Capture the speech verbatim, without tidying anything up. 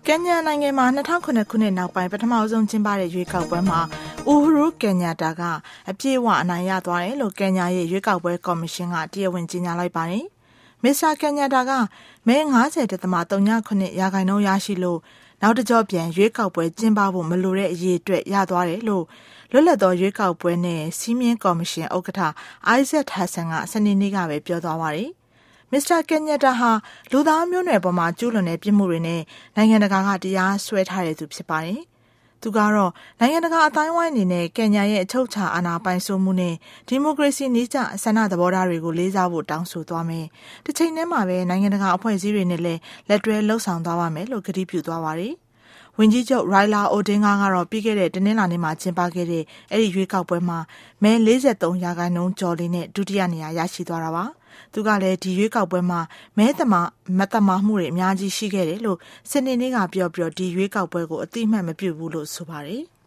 ကင်ညာနိုင်ငံမှာ၂၀၀၈ခုနှစ်နောက်ပိုင်းပထမဆုံးကျင်းပတဲ့ရွေးကောက်ပွဲမှာအူဟူရူကင်ညာတာကအပြည့်အဝအနိုင်ရသွားတယ်လို့ကင်ညာရဲ့ရွေးကောက်ပွဲကော်မရှင်ကတရားဝင်ကြေညာလိုက်ပါတယ်။မစ္စတာကင်ညာတာကမဲ၅၀.ဝ.ဝ၇ ရာခိုင်နှုန်းရရှိလို့နောက်တစ်ကြော့ပြန်ရွေးကောက်ပွဲကျင်းပဖို့မလိုတဲ့အရေးအတွက်ရသွားတယ်လို့လွတ်လပ်သောရွေးကောက်ပွဲနဲ့စီးမြင်ကော်မရှင်ဥက္ကဋ္ဌအိုက်ဇက်ဟတ်ဆန်ကစနေနေ့ကပဲပြောသွားပါတယ်။မစ္စတာကင်ညာတာဟာလူသားမျိုးနွယ်ပေါ်မှာကျူးလွန်တဲ့ပြစ်မှုတွေနဲ့နိုင်ငံတကာကတရားစွဲထားတဲ့သူဖြစ်ပါတယ်။သူကတော့နိုင်ငံတကာအတိုင်းဝိုင်းအနေနဲ့ကင်ညာရဲ့အချုပ်အခြာအာဏာပိုင်စိုးမှုနဲ့ဒီမိုကရေစီနည်းကျဆန္ဒသဘောထားတွေကိုလေးစားဖို့တောင်းဆိုသွားမယ်။တစ်ချိန်တည်းမှာပဲနိုင်ငံတကာအဖွဲ့အစည်းတွေနဲ့လည်းလက်တွဲလှုပ်ဆောင်သွားပါမယ်လို့ကတိပြုသွားပါတယ်။ဝန်ကြီးချုပ်ရိုင်လာအိုဒင်းဂါကတော့ပြီးခဲ့တဲ့တနင်္လာနေ့မှာကျင်းပခဲ့တဲ့အဲ့ဒီရွေးကောက်ပွဲမှာမဲ၄၃ရာခိုင်နှုန်းကျော်လေးနဲ့ဒုတိယနေရာရရှိသွားတာပါ။သူကလည်းဒီရွေးကောက်ပွဲမှာမဲသမားမတမားမှုတွေအများကြီးရှိခဲ့တယ်လို့စနေနေ့ကပြောပြီးဒီရွေးကောက်ပွဲကိုအတိအမှတ်မပြုဘူးလို့ဆိုပါတယ်။